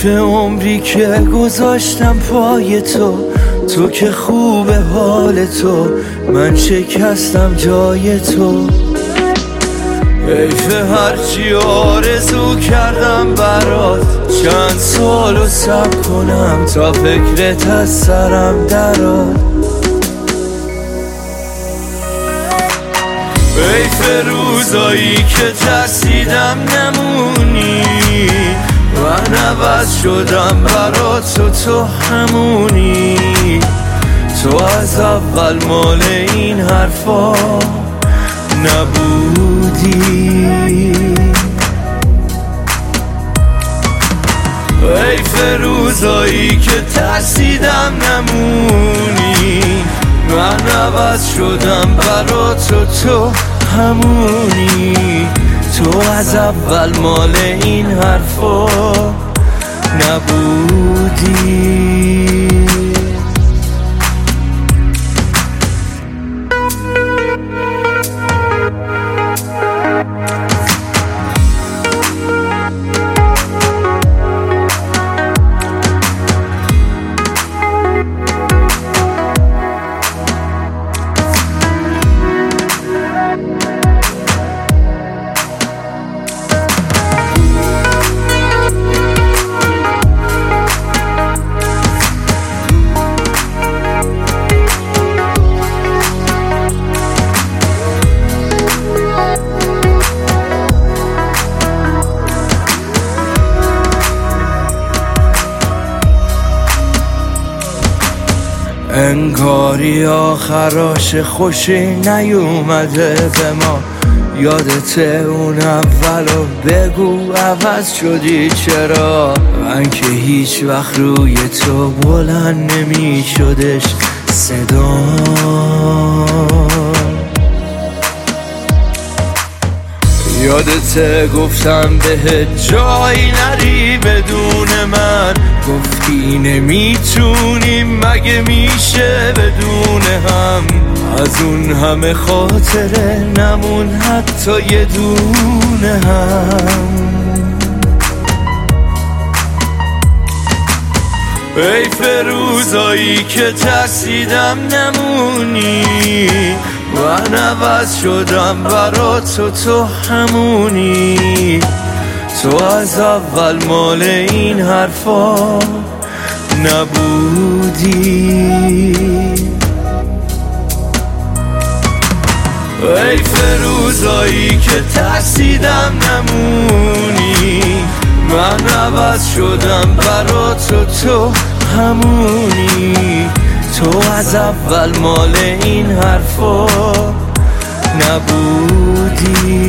حیف عمری که گذاشتم پای تو که خوب حال تو، من شکستم جای تو. حیف هرچی آرزو کردم برات، چند سالو صبر کنم تا فکرت از سرم درات. حیف روزایی که ترسیدم نمونی، من عوض شدم برات و تو همونی. تو از اول مال این حرفا نبودی. حیف روزایی که ترسیدم نمونی، من عوض شدم برات و تو همونی. تو از اول مال این حرفا نبودی. انگاری آخراش خوشی نیومده به ما. یادته اون اولو بگو عوض شدی چرا؟ من که هیچ وقت روی تو بلند نمی شدش صدا. یادته گفتم بهت جایی نری بدون من، گفتی نمیتونیم مگه میشه بدون هم. از اون همه خاطره نمون حتی یه دونه هم. حیف روزایی که ترسیدم نمونی، من عوض شدم برات و تو همونی. تو از اول مال این حرفا نبودی. حیف روزایی که ترسیدم نمونی، من عوض شدم برات و تو همونی. تو از اول مال این حرفا نبودی.